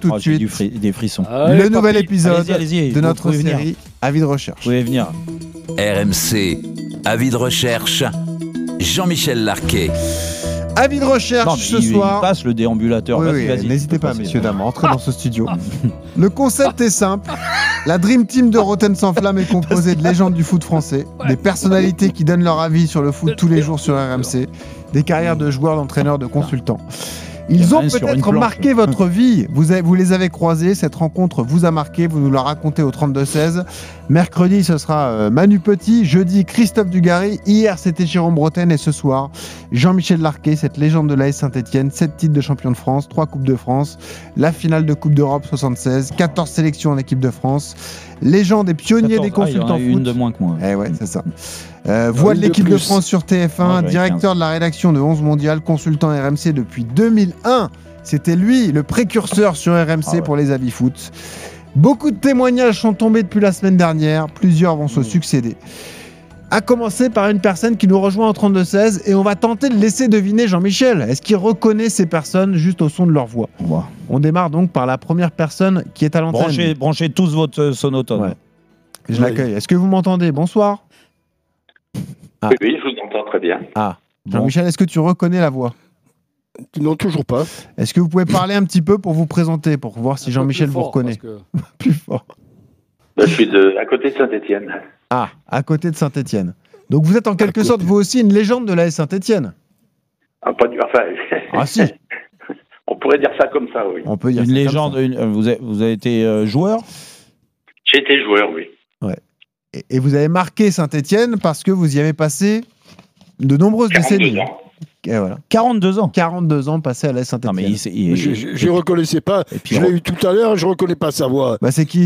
tout de suite des frissons. le nouvel épisode allez-y, de notre série Avis de recherche. Vous pouvez venir. RMC, Avis de recherche, Jean-Michel Larquet. Avis de recherche ce soir. Il passe le déambulateur. Oui, vas-y. N'hésitez pas, messieurs, dames, à entrer dans ce studio. Le concept est simple. La Dream Team de Rotten sans flamme est composée de légendes du foot français, des personnalités qui donnent leur avis sur le foot tous les jours sur RMC, des carrières de joueurs, d'entraîneurs, de consultants. Ils ont peut-être marqué votre vie. Vous les avez croisés. Cette rencontre vous a marqué. Vous nous la racontez au 32-16. Mercredi, ce sera Manu Petit. Jeudi, Christophe Dugarry. Hier, c'était Jérôme Bretagne. Et ce soir, Jean-Michel Larquet, cette légende de l'AS Saint-Etienne. 7 titres de champion de France, 3 Coupes de France, la finale de Coupe d'Europe 76, 14 sélections en équipe de France. Légende et pionnier des consultants foot. Une de moins que moi. Eh ouais, c'est ça. Voix de l'équipe de France sur TF1, directeur de la rédaction de 11 Mondial, consultant RMC depuis 2001. C'était lui, le précurseur sur RMC pour les avis foot. Beaucoup de témoignages sont tombés depuis la semaine dernière. Plusieurs vont se succéder. À commencer par une personne qui nous rejoint en 32-16 et on va tenter de laisser deviner Jean-Michel. Est-ce qu'il reconnaît ces personnes juste au son de leur voix ? On démarre donc par la première personne qui est à l'antenne. Branchez tous votre sonotone. Ouais. Je l'accueille. Est-ce que vous m'entendez ? Bonsoir. Oui, je vous entends très bien. Jean-Michel, est-ce que tu reconnais la voix ? Non, toujours pas. Est-ce que vous pouvez parler un petit peu pour vous présenter, pour voir si Jean-Michel vous reconnaît ? Plus fort. Je suis à côté de Saint-Etienne. À côté de Saint-Etienne. Donc vous êtes en quelque sorte, vous aussi, une légende de l'AS Saint-Etienne. Si. On pourrait dire ça comme ça, oui. On peut dire une légende. Vous avez été joueur ? J'ai été joueur, oui. Ouais. Et vous avez marqué Saint-Etienne parce que vous y avez passé de nombreuses décennies. Ans. Et voilà. 42 ans. 42 ans passés à l'AS Saint-Etienne. Non, mais je ne reconnaissais pas. Je l'ai eu tout à l'heure, je ne reconnais pas sa voix. C'est qui ?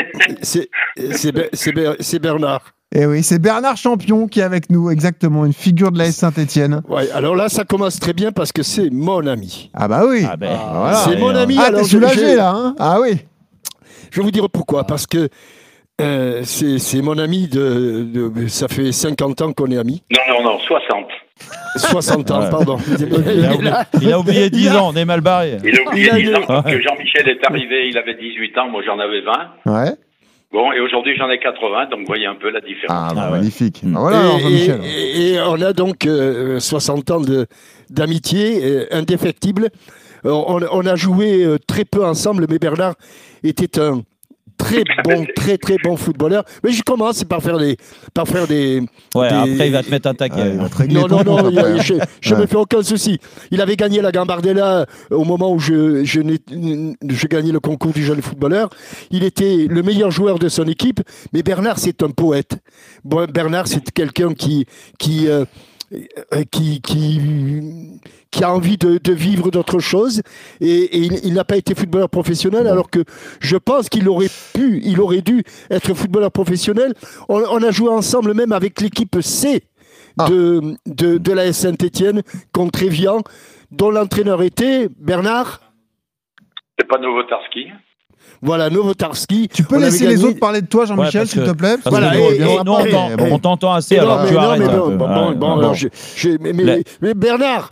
C'est Bernard. Eh oui, c'est Bernard Champion qui est avec nous, exactement, une figure de l'AS Saint-Etienne. Ouais, alors là, ça commence très bien parce que c'est mon ami. Ah bah oui. Voilà. C'est mon ami. T'es soulagé là, hein ? Ah oui. Je vais vous dire pourquoi. Parce que c'est mon ami ça fait 50 ans qu'on est amis. Non, 60. 60 ans, pardon. Il a oublié 10 ans, on est mal barré. Il a oublié 10 ans parce que Jean-Michel est arrivé, il avait 18 ans, moi j'en avais 20. Ouais. Bon, et aujourd'hui j'en ai 80, donc vous voyez un peu la différence. Magnifique. Voilà, alors, Jean-Michel. Et on a donc 60 ans d'amitié indéfectible. On a joué très peu ensemble, mais Bernard était un très bon footballeur. Mais je commence par faire des. Après il va te mettre un taquet. Non, je me fais aucun souci. Il avait gagné la Gambardella au moment où je gagnais le concours du jeune footballeur. Il était le meilleur joueur de son équipe, mais Bernard c'est un poète. Bernard c'est quelqu'un qui a envie de vivre d'autres choses et il n'a pas été footballeur professionnel alors que je pense qu'il aurait dû être footballeur professionnel. On a joué ensemble même avec l'équipe C de l'AS Saint-Etienne contre Évian dont l'entraîneur était Bernard. C'est pas Novotarski. Voilà, Novotarski. Tu peux laisser les autres parler de toi, Jean-Michel, s'il te plaît. Voilà, on t'entend assez, alors tu arrêtes. Mais Bernard,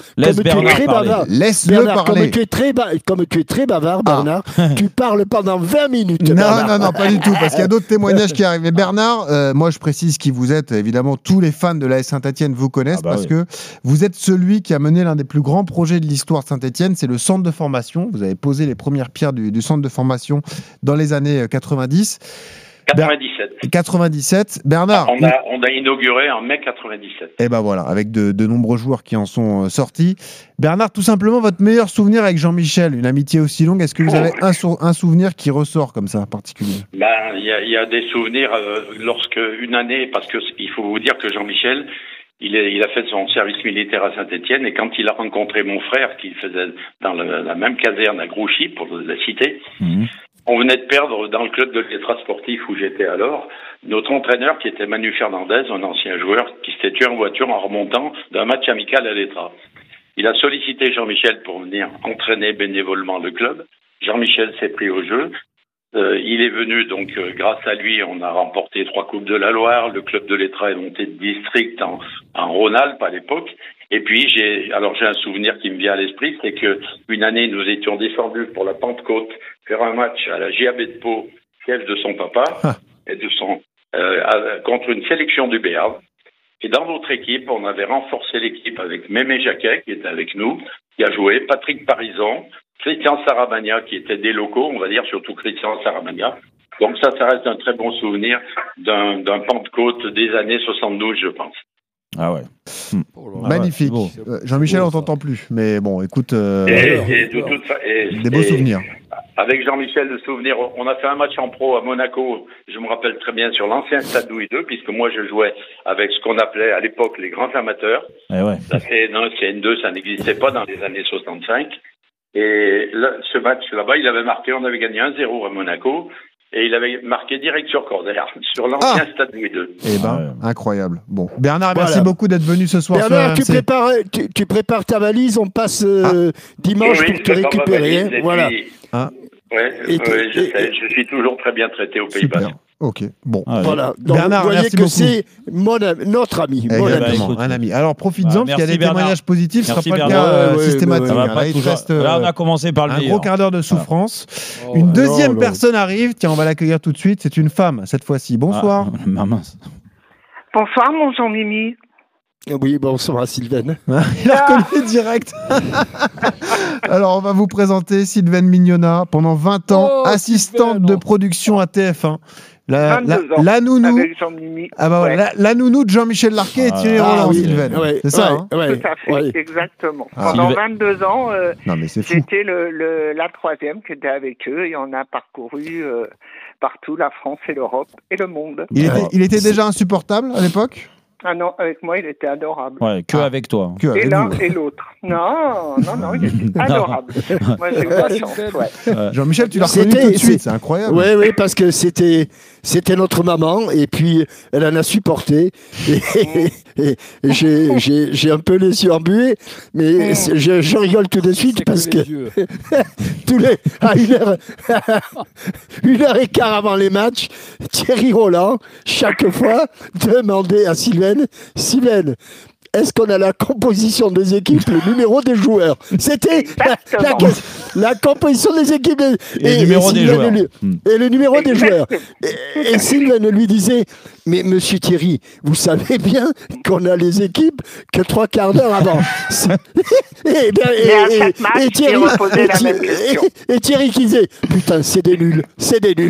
comme tu es très bavard, Bernard, tu parles pendant 20 minutes. Non, pas du tout, parce qu'il y a d'autres témoignages qui arrivent. Mais Bernard, moi je précise qui vous êtes. Évidemment, tous les fans de l'AS Saint-Etienne vous connaissent parce que vous êtes celui qui a mené l'un des plus grands projets de l'histoire de Saint-Etienne. C'est le centre de formation. Vous avez posé les premières pierres du centre de formation dans les années 90. 97. Bernard. On a inauguré en mai 97. Et ben voilà, avec de nombreux joueurs qui en sont sortis. Bernard, tout simplement, votre meilleur souvenir avec Jean-Michel, une amitié aussi longue, est-ce que vous avez un souvenir qui ressort comme ça, particulier ? Il y a des souvenirs lorsque une année, parce qu'il faut vous dire que Jean-Michel, il a fait son service militaire à Saint-Etienne et quand il a rencontré mon frère, qui faisait dans la même caserne à Grouchy, pour la citer, on venait de perdre dans le club de l'Étra sportif où j'étais alors, notre entraîneur qui était Manu Fernandez, un ancien joueur qui s'était tué en voiture en remontant d'un match amical à l'Étra. Il a sollicité Jean-Michel pour venir entraîner bénévolement le club. Jean-Michel s'est pris au jeu. Il est venu, donc grâce à lui, on a remporté 3 Coupes de la Loire. Le club de l'Étra est monté de district en Rhône-Alpes à l'époque. Et puis j'ai un souvenir qui me vient à l'esprit, c'est que une année nous étions descendus pour la Pentecôte faire un match à la GAB de Pau, siège de son papa et de son contre une sélection du Béarn. Et dans notre équipe, on avait renforcé l'équipe avec Mémé Jacquet qui était avec nous, qui a joué, Patrick Parison, Christian Saramagna qui était des locaux, on va dire surtout Christian Saramagna. Donc ça reste un très bon souvenir d'un Pentecôte des années 72, je pense. Ah ouais. Magnifique. Jean-Michel, on t'entend plus. Mais bon, écoute, des beaux souvenirs. Avec Jean-Michel, le souvenir, on a fait un match en pro à Monaco, je me rappelle très bien, sur l'ancien Stade Louis II, puisque moi je jouais avec ce qu'on appelait à l'époque les grands amateurs. La CN1, CN2, ça n'existait pas dans les années 65. Et là, ce match là-bas, il avait marqué, on avait gagné 1-0 à Monaco. Et il avait marqué direct sur Cordaire, sur l'ancien Stade Louis II. Eh ben, incroyable. Bon, Bernard, merci beaucoup d'être venu ce soir. Bernard, tu prépares ta valise, on passe dimanche pour te récupérer. Valise, voilà. Je suis toujours très bien traité au Pays Basque. Ok, bon. Voilà. Donc, Bernard, vous voyez merci que beaucoup. C'est notre ami. Exactement, un ami. Alors profites-en, parce qu'il y a des témoignages positifs, ce ne sera pas le cas systématique. Là, on a commencé par le un gros quart d'heure de souffrance. Une deuxième personne arrive, tiens, on va l'accueillir tout de suite, c'est une femme, cette fois-ci. Bonsoir. Bonsoir, mon Jean-Mimi. Oui, bonsoir, Sylvaine. Il a reconnu direct. Alors, on va vous présenter Sylvaine Mignona, pendant 20 ans, assistante de production à TF1. La nounou. Avec Jean-Mimi. La nounou de Jean-Michel Larquet et Thierry Roland, Sylvaine. C'est ça, hein ? Tout à fait, exactement. Pendant 22 ans, j'étais la troisième qui était avec eux et on a parcouru partout la France et l'Europe et le monde. Il était déjà insupportable à l'époque ? Ah non, avec moi, il était adorable. Ouais, avec toi. Et l'un et l'autre. Non, il était adorable. Moi, j'ai eu la chance, Jean-Michel, tu l'as reconnu tout de suite, c'est incroyable. Oui, parce que c'était notre maman, et puis elle en a supporté. Et j'ai un peu les yeux embués, mais je rigole tout de suite parce que à 1h15 avant les matchs, Thierry Roland, chaque fois, demandait à Sylvaine, est-ce qu'on a la composition des équipes, le numéro des joueurs? C'était la composition des équipes et le numéro des joueurs. Et le numéro des joueurs. Et Sylvain lui disait, mais monsieur Thierry, vous savez bien qu'on a les équipes que 3 quarts d'heure avant. Et Thierry qui disait, putain, c'est des nuls. C'est des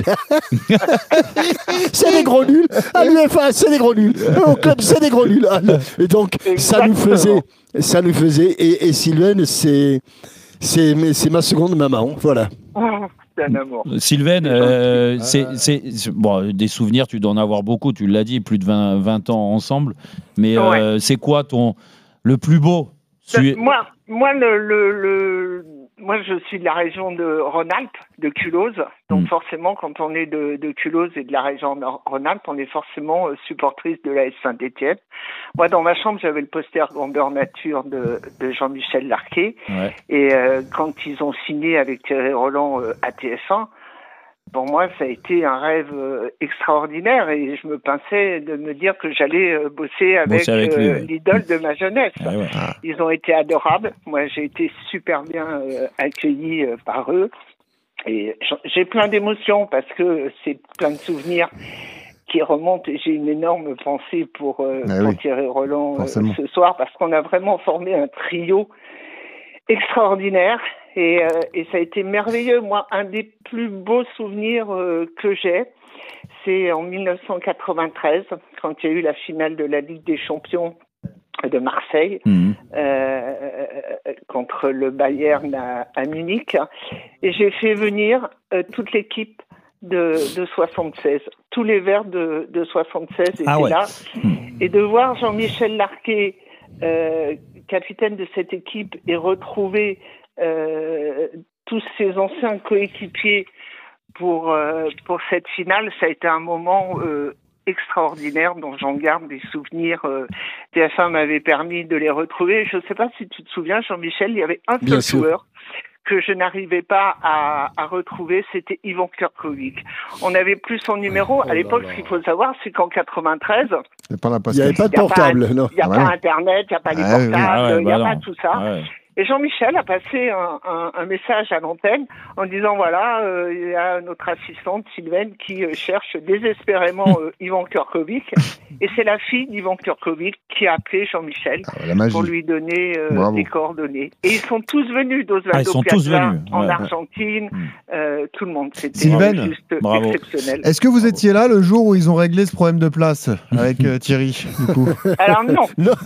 gros nuls. À l'UEFA, c'est des gros nuls. Au club, c'est des gros nuls. Et donc, ça nous faisait. Et Sylvaine, c'est ma seconde maman. Voilà. C'est un amour. Sylvaine, bon, des souvenirs, tu dois en avoir beaucoup, tu l'as dit, plus de 20 ans ensemble. Mais c'est quoi le plus beau? Moi, je suis de la région de Rhône-Alpes, de Culose. Donc, forcément, quand on est de Culose et de la région de Rhône-Alpes, on est forcément supportrice de l'AS Saint-Étienne. Moi, dans ma chambre, j'avais le poster grandeur nature de Jean-Michel Larquet. Ouais. Et quand ils ont signé avec Thierry Roland à TF1, pour moi, ça a été un rêve extraordinaire et je me pinçais de me dire que j'allais bosser avec l'idole de ma jeunesse. Ah ouais. Ils ont été adorables. Moi, j'ai été super bien accueillie par eux. Et j'ai plein d'émotions parce que c'est plein de souvenirs qui remontent. Et j'ai une énorme pensée pour Thierry Roland ce soir parce qu'on a vraiment formé un trio extraordinaire. Et ça a été merveilleux. Moi, un des plus beaux souvenirs que j'ai, c'est en 1993, quand il y a eu la finale de la Ligue des Champions de Marseille contre le Bayern à Munich. Et j'ai fait venir toute l'équipe de 76. Tous les Verts de 76 étaient là. Et de voir Jean-Michel Larquet, capitaine de cette équipe, et retrouver tous ses anciens coéquipiers pour cette finale, ça a été un moment extraordinaire dont j'en garde des souvenirs. TF1 m'avait permis de les retrouver. Je ne sais pas si tu te souviens, Jean-Michel, il y avait un seul joueur que je n'arrivais pas à retrouver, c'était Ivan Kurkovic. On n'avait plus son numéro. À l'époque, ce qu'il faut savoir, c'est qu'en 93, il n'y avait pas de portable. Il n'y a pas Internet, il n'y a pas les portables, il n'y a pas tout ça. Ouais. Et Jean-Michel a passé un message à l'antenne en disant voilà, il y a notre assistante Sylvaine qui cherche désespérément Ivan Kurkovic. Et c'est la fille d'Ivan Kurkovic qui a appelé Jean-Michel pour lui donner des coordonnées. Et ils sont tous venus d'Osvaldo Piazza en Argentine, tout le monde. C'était juste exceptionnel. Est-ce que vous étiez là le jour où ils ont réglé ce problème de place avec Thierry du coup? Alors non.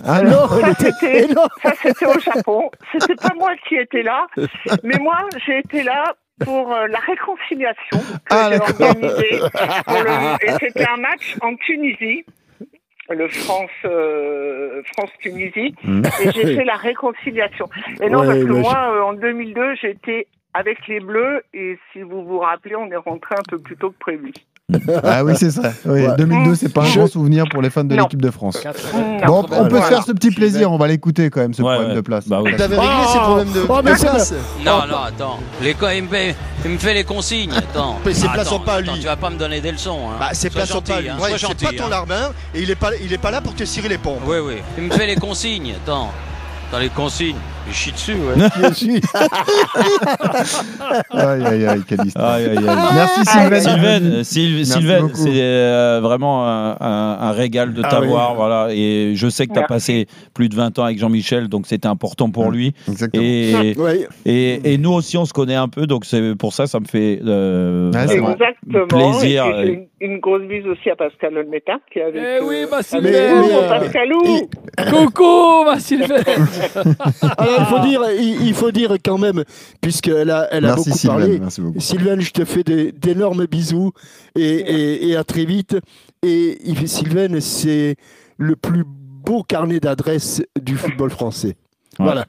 Ça c'était au Japon. C'était pas moi qui étais là, mais moi j'ai été là pour la réconciliation que j'ai organisée. Et c'était un match en Tunisie, le France-Tunisie, et j'ai fait la réconciliation. Et non, parce que moi, en 2002, j'étais avec les Bleus, et si vous vous rappelez, on est rentré un peu plus tôt que prévu. Ah oui, c'est ça. Oui, 2002, c'est pas un grand souvenir pour les fans de l'équipe de France. Bon, on peut se faire ce petit plaisir, on va l'écouter quand même, ce problème de place. Bah oui. T'avais réglé ces problèmes de place. Non, attends. Il me fait les consignes. Attends. Mais ces places sont pas à lui. Tu vas pas me donner des leçons. Hein. Bah, ces places sont pas à lui. C'est pas ton larbin et il est pas là pour te cirer les pompes. Oui. Il me fait les consignes. Attends. Dans les consignes, je chie dessus, Aïe, quelle histoire. Merci Sylvain, c'est vraiment un régal de t'avoir. Voilà. Et je sais que tu as passé plus de 20 ans avec Jean-Michel, donc c'était important pour lui. Exactement. Et nous aussi, on se connaît un peu, donc c'est pour ça me fait plaisir. Et une grosse bise aussi à Pascal Olmeta, qui est avec Pascalou. Coucou, ma Sylvain. Alors, il faut dire quand même, puisqu'elle a beaucoup parlé, Sylvain, je te fais d'énormes bisous et à très vite. Et Sylvain, c'est le plus beau carnet d'adresses du football français. Voilà.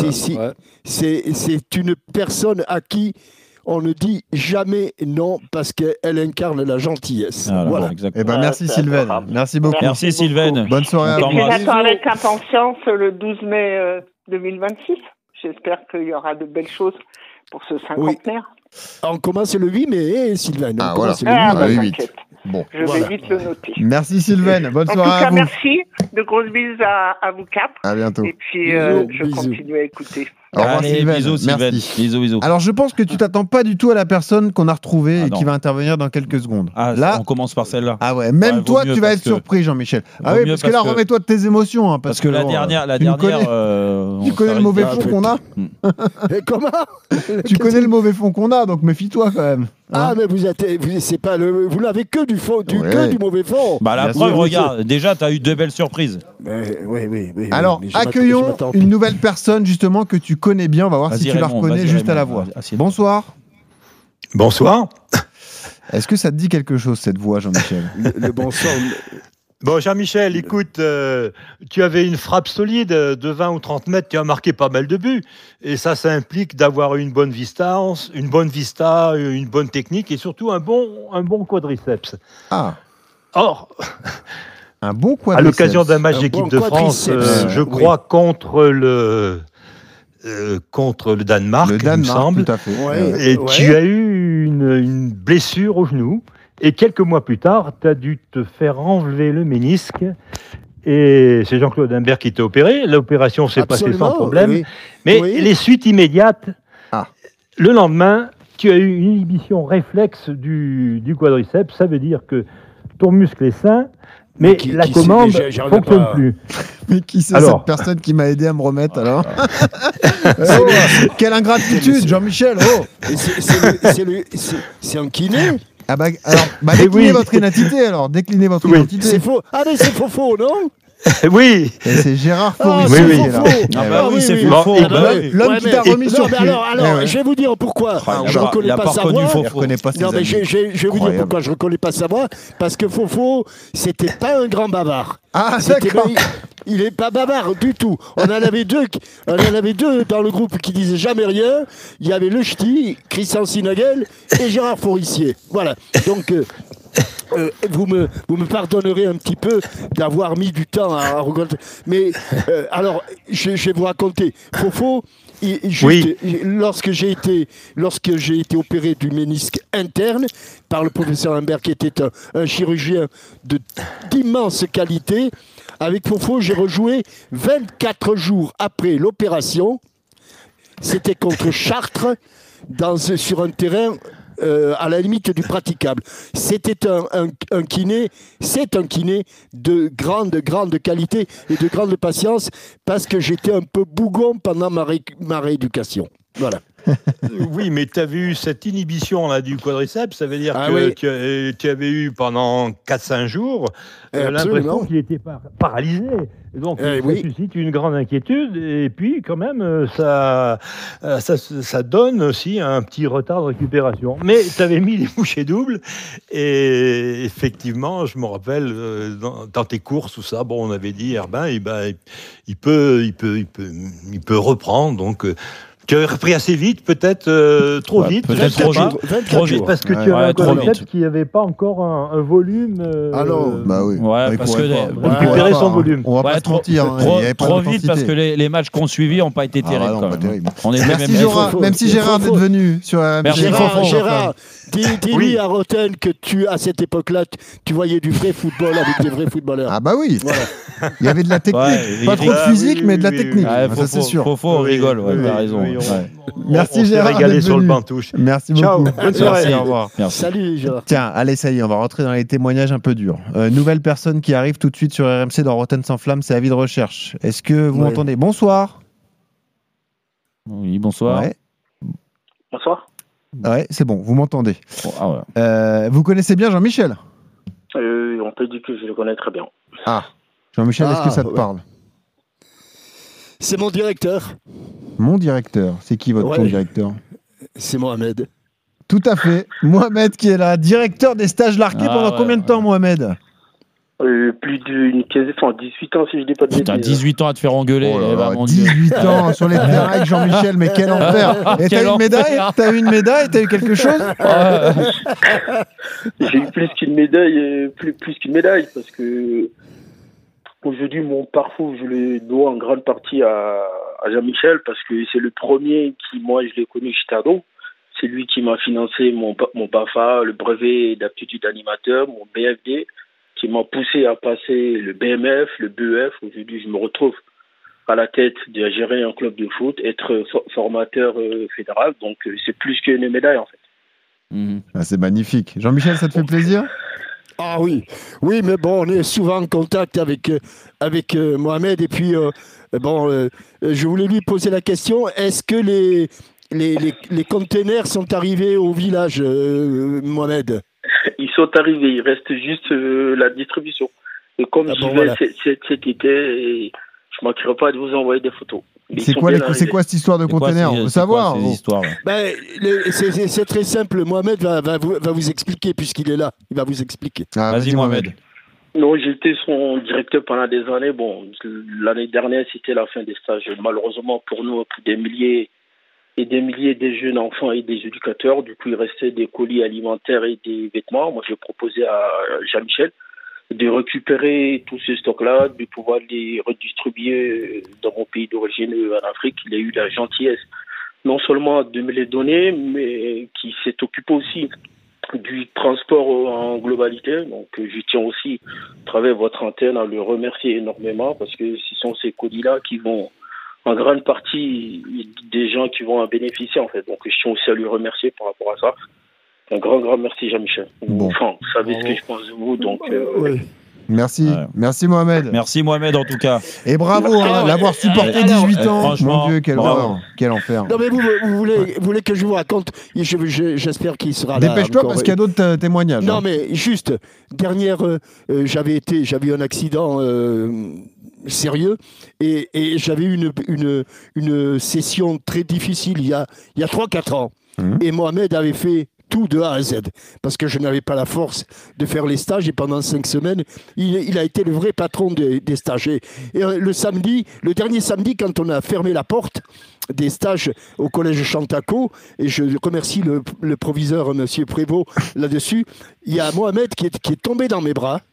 C'est une personne à qui on ne dit jamais non parce qu'elle incarne la gentillesse. Voilà. Merci Sylvain. Merci beaucoup. Merci Sylvain. Bonne soirée à vous. J'attends avec impatience le 12 mai 2026. J'espère qu'il y aura de belles choses pour ce cinquantenaire. On commence le 8 mai, Sylvain. Le 8. Bon, je vais vite le noter. Merci Sylvain, bonne soirée à vous. En tout cas, merci. De grosses bises à vous quatre. À bientôt. Et puis, je continue à écouter. Au revoir Sylvain. Merci. Bisous. Alors, je pense que tu t'attends pas du tout à la personne qu'on a retrouvée et qui va intervenir dans quelques secondes. Là, on commence par celle-là. Ah ouais, même toi, tu vas être surpris, Jean-Michel. Ah oui, parce que là, remets-toi de tes émotions. Parce que la dernière, tu connais le mauvais fond qu'on a. Comment? Tu connais le mauvais fond qu'on a, donc méfie-toi quand même. Mais vous n'avez que du mauvais fond. La preuve, regarde, déjà, tu as eu 2 belles surprises. Oui. Alors, accueillons une nouvelle personne, justement, que tu connais bien. On va voir si tu la reconnais juste à la voix. Bonsoir. Bonsoir. Est-ce que ça te dit quelque chose, cette voix, Jean-Michel? Le bonsoir. Bon, Jean-Michel, écoute, tu avais une frappe solide de 20 ou 30 mètres qui a marqué pas mal de buts. Et ça implique d'avoir une bonne vista, une bonne technique et surtout un bon quadriceps. Or, un bon quadriceps. À l'occasion d'un match d'équipe de France, je crois, contre le Danemark, il me semble. Tout à fait. Et tu as eu une blessure au genou. Et quelques mois plus tard, tu as dû te faire enlever le ménisque. Et c'est Jean-Claude Imbert qui t'a opéré. L'opération s'est passée sans problème. Mais les suites immédiates, le lendemain, tu as eu une inhibition réflexe du quadriceps. Ça veut dire que ton muscle est sain, mais la commande ne fonctionne plus. Mais qui c'est cette personne qui m'a aidé à me remettre alors? Quelle ingratitude, Jean-Michel. C'est un kiné. Déclinez votre identité alors. Déclinez votre identité. C'est faux. Mais c'est faux, non? Oui. Et c'est Gérard Forissier. C'est faux. L'homme qui t'a remis sur pied. Alors, je vais vous dire pourquoi je ne reconnais pas sa voix. Je vais vous dire pourquoi je ne reconnais pas sa voix. Parce que Fofo, c'était pas un grand bavard. D'accord. Il n'est pas bavard du tout. On en avait deux dans le groupe qui disaient jamais rien. Il y avait Le Ch'ti, Christian Sinagel et Gérard Forissier. Voilà. Donc, vous me pardonnerez un petit peu d'avoir mis du temps à reconnaître. Mais alors, je vais vous raconter. Fofo, lorsque j'ai été opéré du ménisque interne par le professeur Imbert, qui était un chirurgien d'immense qualité, avec Fofo, j'ai rejoué 24 jours après l'opération. C'était contre Chartres, sur un terrain à la limite du praticable. C'était un kiné, c'est un kiné de grande qualité et de grande patience, parce que j'étais un peu bougon pendant ma rééducation. Voilà. Oui, mais tu avais eu cette inhibition là, du quadriceps, ça veut dire que tu avais eu pendant 4-5 jours l'impression qu'il était paralysé. Donc ça suscite une grande inquiétude, et puis quand même ça donne aussi un petit retard de récupération. Mais tu avais mis les bouchées doubles, et effectivement, je me rappelle dans tes courses, tout ça, bon, on avait dit Herbin, il peut reprendre, donc. Tu avais repris assez vite, peut-être trop vite. Peut-être trop vite, parce que tu avais un quadriceps qui n'avait pas encore un volume. Bah oui. Ouais, parce que récupérer son volume. On va pas se mentir. Trop vite, parce que les matchs qu'on suivit n'ont pas été terribles. Pas terrible. Même si Gérard est venu sur Gérard, dis-lui à Roten que à cette époque-là, tu voyais du vrai football avec des vrais footballeurs. Ah bah oui. Il y avait de la technique. Pas trop de physique, mais de la technique. Ça c'est sûr. Fofo, on rigole, t'as raison. Merci Gérard. Régalé sur le banc touche. Merci beaucoup. Ciao, bonne soirée. Au revoir. Salut Gérard. Tiens, allez, ça y est, on va rentrer dans les témoignages un peu durs. Nouvelle personne qui arrive tout de suite sur RMC dans Rotten sans flamme, c'est Avis de recherche. Est-ce que vous m'entendez? Bonsoir. Oui, bonsoir. Ouais. Bonsoir. Ouais, c'est bon, vous m'entendez. Ouais. Vous connaissez bien Jean-Michel? On peut dire que je le connais très bien. Ah, Jean-Michel, est-ce que ça te parle? C'est mon directeur. Mon directeur, c'est qui ton directeur? C'est Mohamed. Tout à fait. Mohamed qui est là, directeur des stages Larqué pendant combien de temps, Mohamed? Plus d'une quinzaine, 18 ans si je dis pas de bêtises. Putain, 18 ans à te faire engueuler. 18 ans sur les terrains avec Jean-Michel, mais quel enfer. Et t'as eu une médaille? T'as eu une médaille? T'as eu quelque chose? J'ai eu plus qu'une médaille, plus qu'une médaille, parce que aujourd'hui, mon parcours, je le dois en grande partie à Jean-Michel, parce que c'est le premier qui, moi, je l'ai connu chez ado. C'est lui qui m'a financé mon BAFA, le brevet d'aptitude animateur, mon BFD, qui m'a poussé à passer le BMF, le BEF. Aujourd'hui, je me retrouve à la tête de gérer un club de foot, être formateur fédéral. Donc, c'est plus qu'une médaille, en fait. C'est magnifique. Jean-Michel, ça te fait plaisir? Ah oui, mais bon, on est souvent en contact avec Mohamed, et puis je voulais lui poser la question, est-ce que les containers sont arrivés au village, Mohamed? Ils sont arrivés, il reste juste la distribution. Et comme cet été, je ne manquerai pas de vous envoyer des photos. C'est quoi cette histoire de containers? On veut savoir. C'est très simple. Mohamed va vous expliquer, puisqu'il est là. Il va vous expliquer. Vas-y, Mohamed. Non, j'étais son directeur pendant des années. Bon, l'année dernière, c'était la fin des stages. Malheureusement pour nous, pour des milliers et des milliers de jeunes enfants et des éducateurs. Du coup, il restait des colis alimentaires et des vêtements. Moi, j'ai proposé à Jean-Michel de récupérer tous ces stocks-là, de pouvoir les redistribuer dans mon pays d'origine en Afrique. Il a eu la gentillesse non seulement de me les donner, mais qui s'est occupé aussi du transport en globalité. Donc, je tiens aussi, à travers votre antenne, à le remercier énormément, parce que ce sont ces colis-là qui vont, en grande partie, des gens qui vont en bénéficier, en fait. Donc, je tiens aussi à lui remercier par rapport à ça. Un grand merci, Jean-Michel. Bon. Enfin, vous savez ce que je pense de vous, donc... Oui. Merci. Merci Mohamed. Merci Mohamed en tout cas. Et bravo d'avoir supporté 18 ans. Mon Dieu, quel horreur, quel enfer. Non mais vous voulez que je vous raconte? J'espère qu'il sera là. Dépêche-toi parce qu'il y a d'autres témoignages. Non mais juste, j'avais eu un accident sérieux et j'avais eu une session très difficile il y a 3-4 ans. Et Mohamed avait fait tout de A à Z, parce que je n'avais pas la force de faire les stages, et pendant 5 semaines, il a été le vrai patron des stages. Et le dernier samedi, quand on a fermé la porte des stages au collège Chantaco, et je remercie le proviseur, M. Prévost, là-dessus, il y a Mohamed qui est tombé dans mes bras,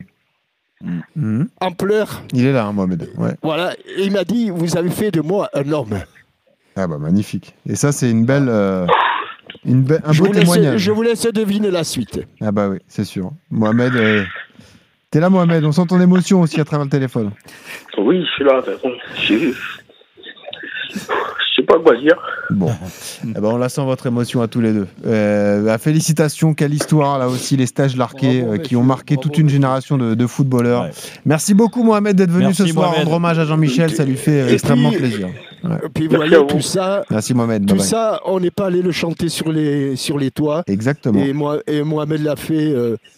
en pleurs. Il est là, Mohamed. Ouais. Voilà, et il m'a dit, vous avez fait de moi un homme. Ah bah magnifique. Et ça, c'est une belle, un beau témoignage. Je vous laisse deviner la suite. Ah bah oui, c'est sûr. Mohamed, t'es là, Mohamed. On sent ton émotion aussi à travers le téléphone. Oui, je suis là. Je sais pas quoi dire. Bon, eh ben, on la sent votre émotion à tous les deux. Félicitations, quelle histoire là aussi, les stages Larquet qui ont marqué toute une génération de footballeurs. Ouais. Merci beaucoup Mohamed d'être venu ce soir rendre hommage à Jean-Michel, ça lui fait extrêmement plaisir. Ouais. Puis voyez tout ça. Merci Mohamed. Tout ça, on n'est pas allé le chanter sur les toits. Exactement. Et Mohamed l'a fait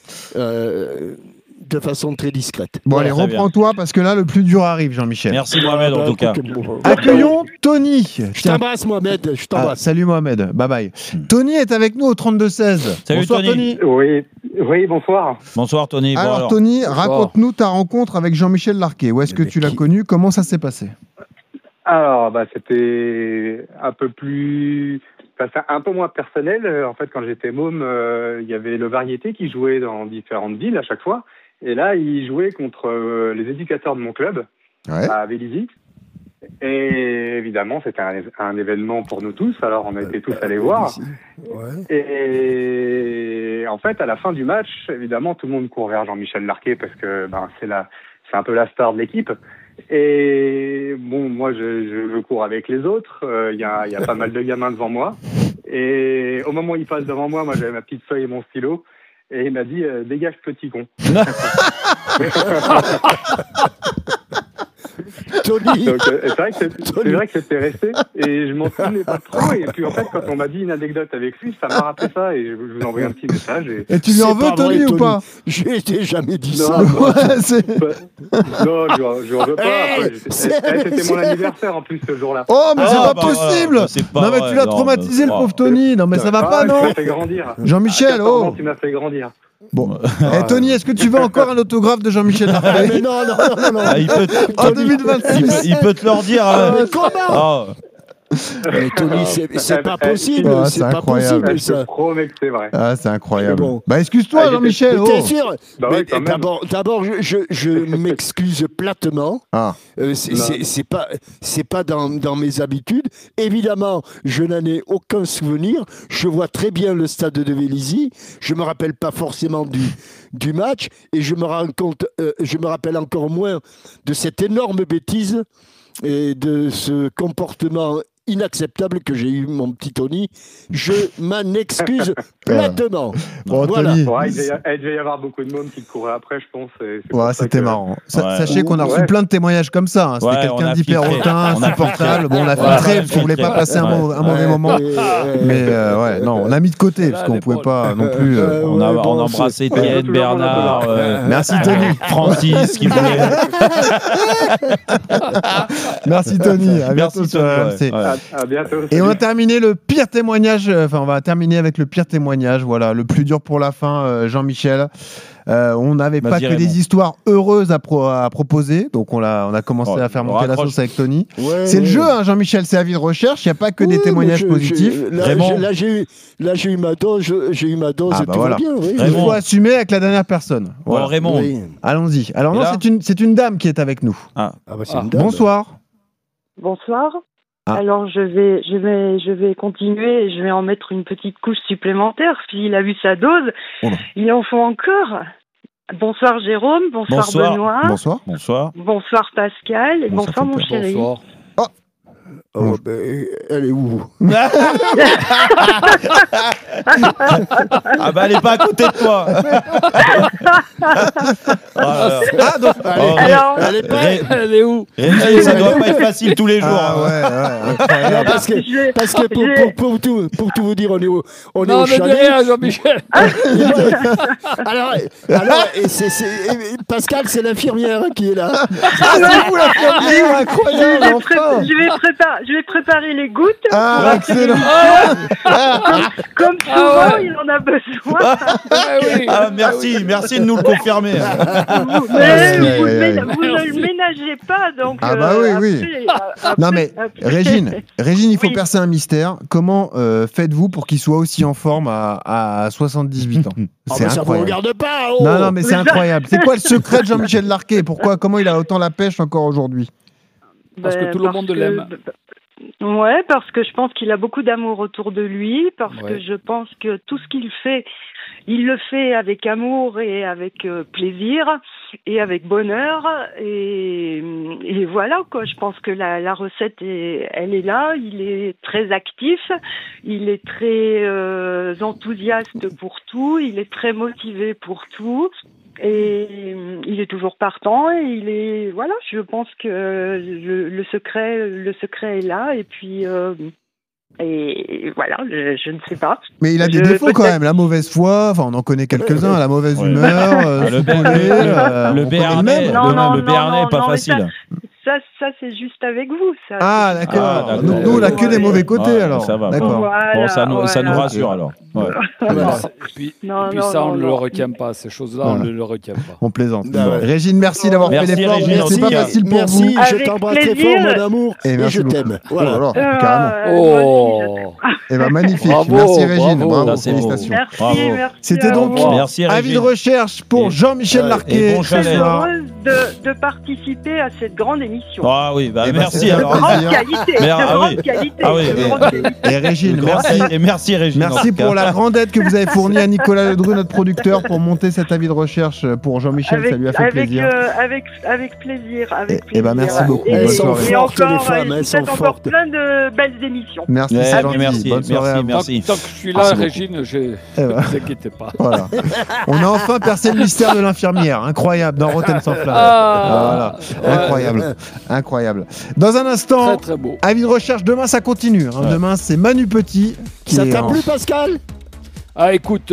de façon très discrète. Bon, allez, reprends-toi parce que là, le plus dur arrive, Jean-Michel. Merci Mohamed, en tout cas. Accueillons Tony. Je t'embrasse, Mohamed. Je t'embrasse. Salut Mohamed. Bye bye. Tony est avec nous au 32-16. Salut bonsoir, Tony. Oui, bonsoir. Bonsoir, Tony. Alors, Tony, raconte-nous ta rencontre avec Jean-Michel Larquet. Où est-ce que tu l'as connu? Comment ça s'est passé? Alors, c'était un peu un peu moins personnel. En fait, quand j'étais môme, il y avait le Variété qui jouait dans différentes villes à chaque fois. Et là, il jouait contre les éducateurs de mon club, à Vélizy. Et évidemment, c'était un événement pour nous tous. Alors, on a été tous allés voir. Ouais. Et en fait, à la fin du match, évidemment, tout le monde court vers Jean-Michel Larquet parce que c'est un peu la star de l'équipe. Et bon, moi, je cours avec les autres. Il y a pas mal de gamins devant moi. Et au moment où il passe devant moi, j'avais ma petite feuille et mon stylo. Et il m'a dit dégage, petit con. Tony. Donc, c'est vrai que c'était resté. Et je m'en souvenais pas trop. Et puis en fait, quand on m'a dit une anecdote avec lui, ça m'a rappelé ça. Et je vous envoie un petit message. Et tu lui en veux, Tony, ou pas? Je t'ai jamais dit non, ça. Non, je n'en veux pas. C'était mon anniversaire en plus ce jour-là. Oh, mais c'est pas possible. Non, mais tu l'as traumatisé, le pauvre Tony. Non, mais ça va pas, non? Tu m'as fait grandir. Jean-Michel, tu m'as fait grandir. Bon. Tony, est-ce que tu veux encore un autographe de Jean-Michel Larquet? Mais non. En 2026. Il peut te le redire. Comment? Mais Tony, c'est pas possible. C'est pas possible. Je te promets que c'est vrai. Ah, c'est incroyable. Bon. Bah, excuse-toi, Jean-Michel. T'es sûr? D'abord, je m'excuse platement. C'est pas dans mes habitudes. Évidemment, je n'en ai aucun souvenir. Je vois très bien le stade de Vélizy. Je me rappelle pas forcément du match et je me rappelle encore moins de cette énorme bêtise et de ce comportement inacceptable que j'ai eu, mon petit Tony. Je m'en excuse platement. Bon, voilà. Tony. Il devait y avoir beaucoup de monde qui couraient après, je pense. C'était marrant. Sachez qu'on a reçu plein de témoignages comme ça. C'était quelqu'un d'hyper hautain, insupportable. Bon, on a filtré parce qu'on voulait pas passer un mauvais moment. Mais non, on l'a mis de côté parce qu'on pouvait pas non plus. On a embrassé Étienne, Bernard. Merci Tony. Francis qui voulait. Merci Tony. À bientôt sur RMC. À bientôt. Et on va terminer le pire témoignage. On va terminer avec le pire témoignage. Voilà, le plus dur pour la fin, Jean-Michel. On n'avait pas que des histoires heureuses à proposer, donc on a commencé à faire monter la sauce avec Tony. C'est le jeu, hein, Jean-Michel, c'est avis de recherche. Il n'y a pas que des témoignages positifs. Là, j'ai eu ma dose. Et tout va bien. Oui. Il faut assumer avec la dernière personne. Voilà. Raymond. Oui. Allons-y. Alors non, c'est une dame qui est avec nous. C'est une dame. Bonsoir. Bonsoir. Alors je vais continuer et je vais en mettre une petite couche supplémentaire. S'il a vu sa dose, il en faut encore. Bonsoir Jérôme, bonsoir Benoît. Bonsoir Pascal et bonsoir mon chéri. Elle est où? Elle est pas à côté de toi. Elle est où? Ça doit pas être facile tous les jours. Parce que pour tout vous dire, on est au chalet. Rien, Jean-Michel. Alors, Pascal, c'est l'infirmière qui est là. C'est vous l'infirmière, incroyable. Je vais préparer les gouttes. Excellent. Comme souvent, il en a besoin. Merci de nous le confirmer. Mais vous ne le ménagez pas, donc. Oui. Non mais Régine, il faut percer un mystère. Comment faites-vous pour qu'il soit aussi en forme à 78 ans? C'est incroyable. Ça vous regarde pas. Non, mais c'est incroyable. C'est quoi le secret de Jean-Michel Larquet? Comment il a autant la pêche encore aujourd'hui? Parce que tout le monde l'aime. Ouais, parce que je pense qu'il a beaucoup d'amour autour de lui, parce que je pense que tout ce qu'il fait, il le fait avec amour et avec plaisir et avec bonheur. Et voilà, quoi. Je pense que la recette, elle est là. Il est très actif, il est très enthousiaste pour tout, il est très motivé pour tout. Et il est toujours partant et il est voilà, je pense que le secret est là et puis et voilà, je ne sais pas. Mais il a des défauts quand même, la mauvaise foi, enfin on en connaît quelques-uns, la mauvaise humeur, le Béarnais pas facile. Ça c'est juste avec vous. Ça, ah d'accord. Nous on a que des mauvais côtés alors. Ça va. D'accord. Voilà, bon, ça nous rassure alors. Ouais. Et puis ça on ne le retient pas, ces choses-là on ne le retient pas. On plaisante. Régine, merci d'avoir fait l'effort. C'est pas facile pour vous. Merci, je t'embrasse très fort mon amour et je t'aime. Voilà. Carrément. Eh ben magnifique. Bravo, merci Régine. Bravo. Félicitations. Merci. C'était donc avis de recherche pour Jean-Michel Larquet. Je suis heureuse de participer à cette grande émission. Ah oui, merci. De grande qualité. Et Régine, merci. Et merci Régine. Merci pour la grande aide que vous avez fournie à Nicolas Ledru, notre producteur, pour monter cet avis de recherche pour Jean-Michel. Ça lui a fait plaisir. Avec plaisir. Et ben merci beaucoup. Elles sont fortes les femmes, elles sont encore plein de belles émissions. Merci, c'est gentil. Bonne soirée. Merci. Tant que je suis là, Régine, ne vous inquiétez pas. Voilà. On a enfin percé le mystère de l'infirmière. Incroyable, dans Rotten sans flamme. Voilà. Incroyable. Dans un instant, très beau. Avis de recherche. Demain, ça continue. Demain, c'est Manu Petit. Ça t'a plu, Pascal? Ah, écoute,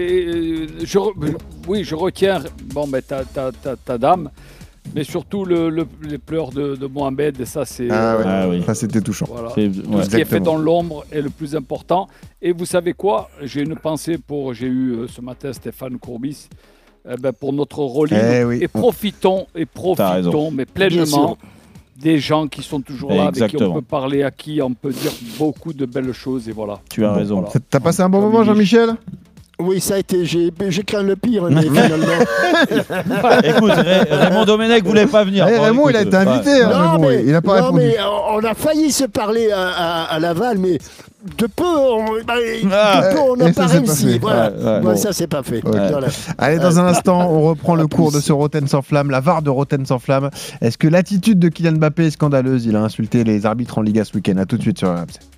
je retiens ta dame, mais surtout les pleurs de Mohamed, et ça, c'est. Ça, c'était touchant. Voilà. Tout ce qui est fait dans l'ombre est le plus important. Et vous savez quoi? J'ai une pensée j'ai eu ce matin Stéphane Courbis. Pour notre rôle et profitons mais pleinement des gens qui sont toujours là, avec qui on peut parler, à qui on peut dire beaucoup de belles choses et voilà. Tu as raison. Voilà. T'as passé un bon moment, Jean-Michel? Oui, ça a été. J'ai craint le pire, mais finalement. Écoute, Raymond Domenech voulait pas venir. Raymond, il a été invité. Il n'a pas répondu. Mais on a failli se parler à Laval, mais de peu, on n'a pas réussi. Voilà. Ça, c'est pas fait. Voilà. Allez, dans un instant, on reprend le cours de ce Rotten sans flamme, la VAR de Rotten sans flamme. Est-ce que l'attitude de Kylian Mbappé est scandaleuse? Il a insulté les arbitres en Liga ce week-end. À tout de suite sur RMC.